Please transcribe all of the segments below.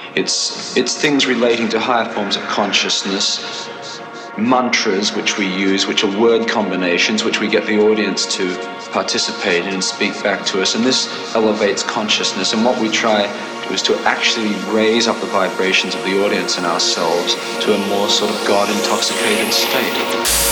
It's things relating to higher forms of consciousness, mantras which we use, which are word combinations, which we get the audience to participate in and speak back to us. And this elevates consciousness. And what we try is to actually raise up the vibrations of the audience and ourselves to a more sort of God-intoxicated state.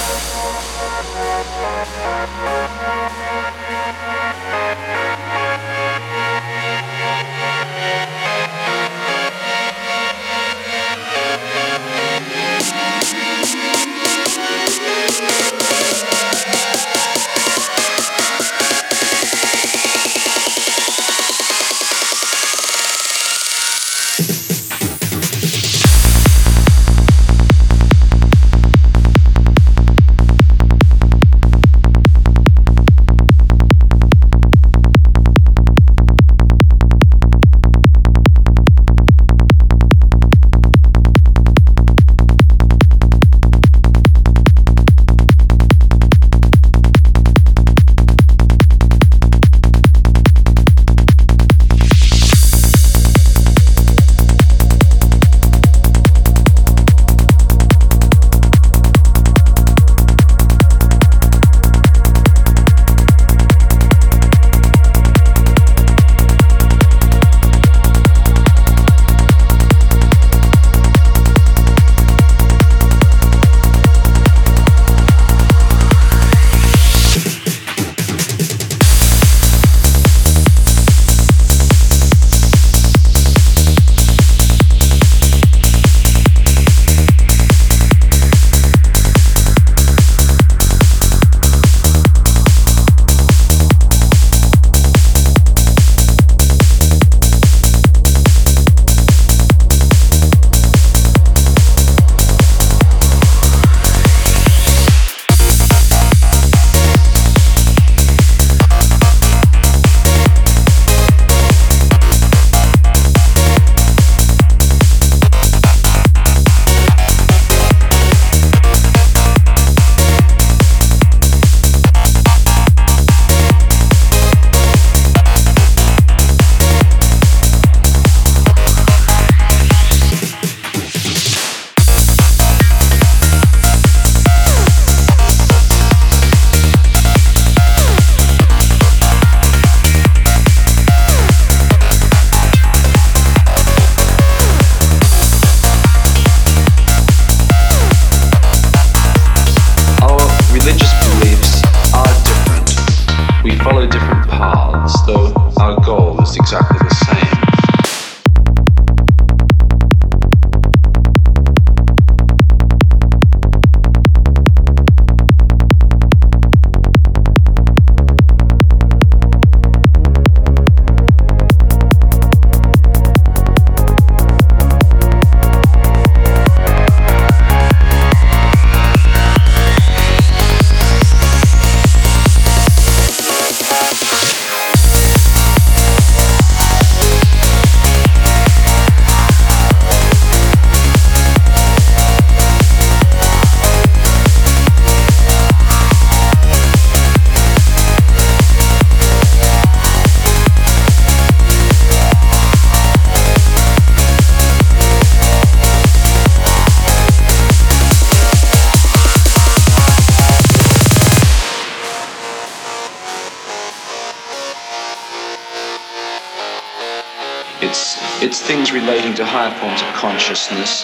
It's things relating to higher forms of consciousness,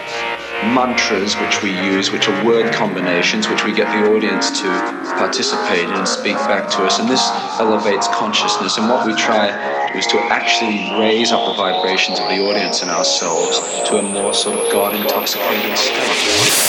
mantras which we use, which are word combinations, which we get the audience to participate in and speak back to us. And this elevates consciousness. And what we try is to actually raise up the vibrations of the audience and ourselves to a more sort of God-intoxicated state.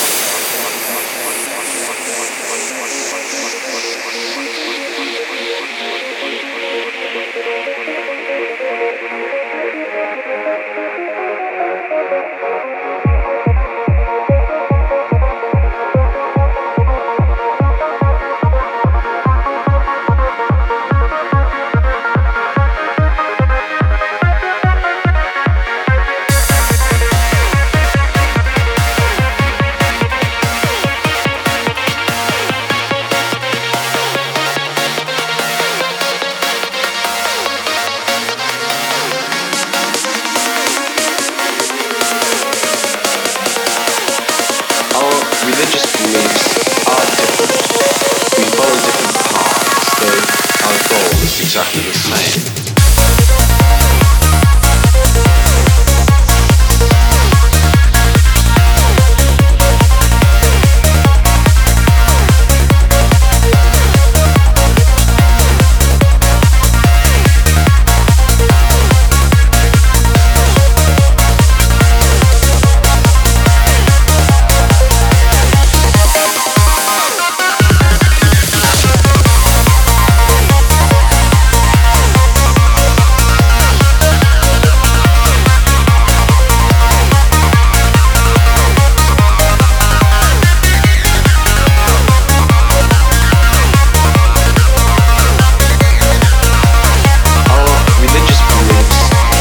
is exactly the same.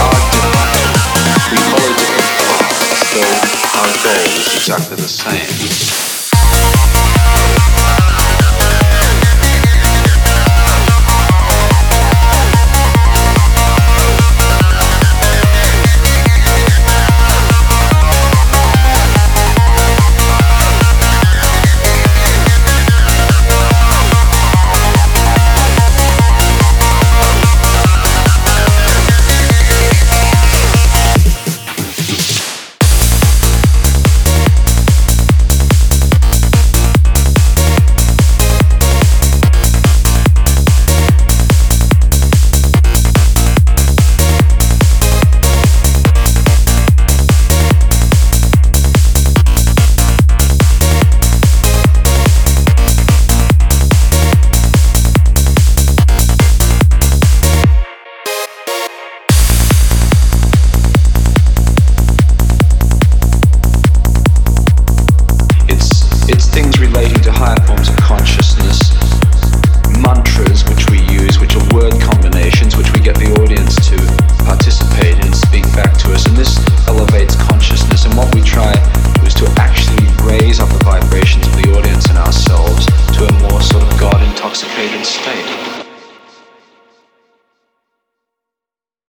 Exactly the same.